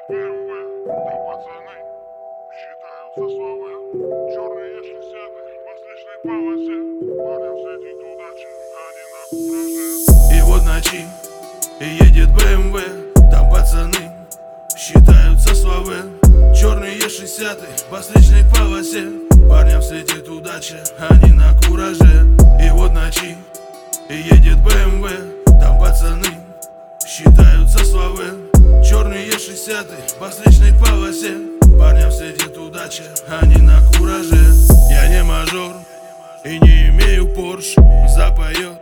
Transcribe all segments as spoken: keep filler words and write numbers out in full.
бэ эм вэ, там пацаны считаются славы. Черные шестидесятые в последней полосе. Парням светит удача, они на кураже. И вот ночи, и едет бэ эм вэ, там пацаны считаются славы. Черные шестидесятые в последней полосе. Парням светит удача, они на кураже. И вот ночи, и едет бэ эм вэ, там пацаны считаются славы. Черные шестидесятые в последней полосе. Парням светит удача, они на кураже. Я не мажор и не имею Порш. Запоет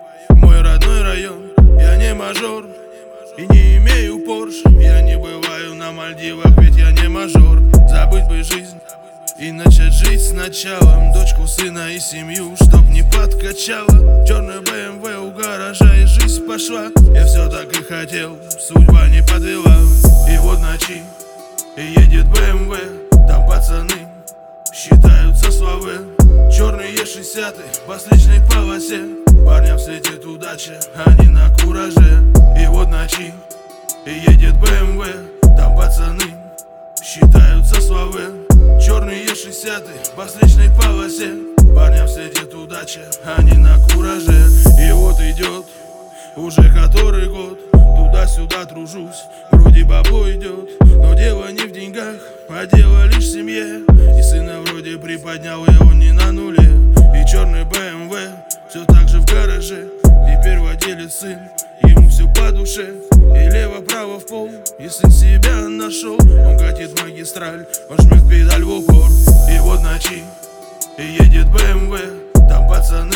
мой родной район. Я не мажор и не имею Порш. Я не бываю на Мальдивах, ведь я не мажор. Забыть бы жизнь и начать жить сначала. Дочку, сына и семью, чтоб не подкачала. Черный бэ эм вэ у гаража, и жизнь пошла. Я все так и хотел, судьба не подвела. И вот ночи, и едет бэ эм вэ, там пацаны считаются славы. Черные шестидесятые в последней полосе. Парням светит удача, они на кураже. И вот ночи, и едет бэ эм вэ, там пацаны считаются славы. Черные шестидесятые в последней полосе. Парням светит удача, они на кураже. И вот идет уже который год, туда-сюда тружусь, вроде бабло идет. Но дело не в деньгах, а дело лишь в семье. И сына вроде приподнял, и он не на нуле. И черный бэ эм вэ все так же в гараже. Теперь владелец сын, ему все по душе. И лево-право в пол, и сын себя нашел. Он катит магистраль, он жмет педаль в упор. И вот ночи, и едет бэ эм вэ, там пацаны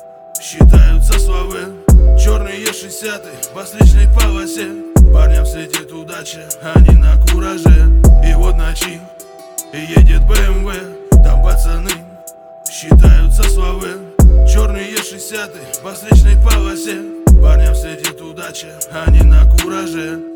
считаются славы. Черные шестидесятые в последней полосе. Парням светит удача, они на кураже. И вот ночи, и едет бэ эм вэ, там пацаны считаются славы. Черные шестидесятые в последней полосе. Парням светит удача, они на кураже.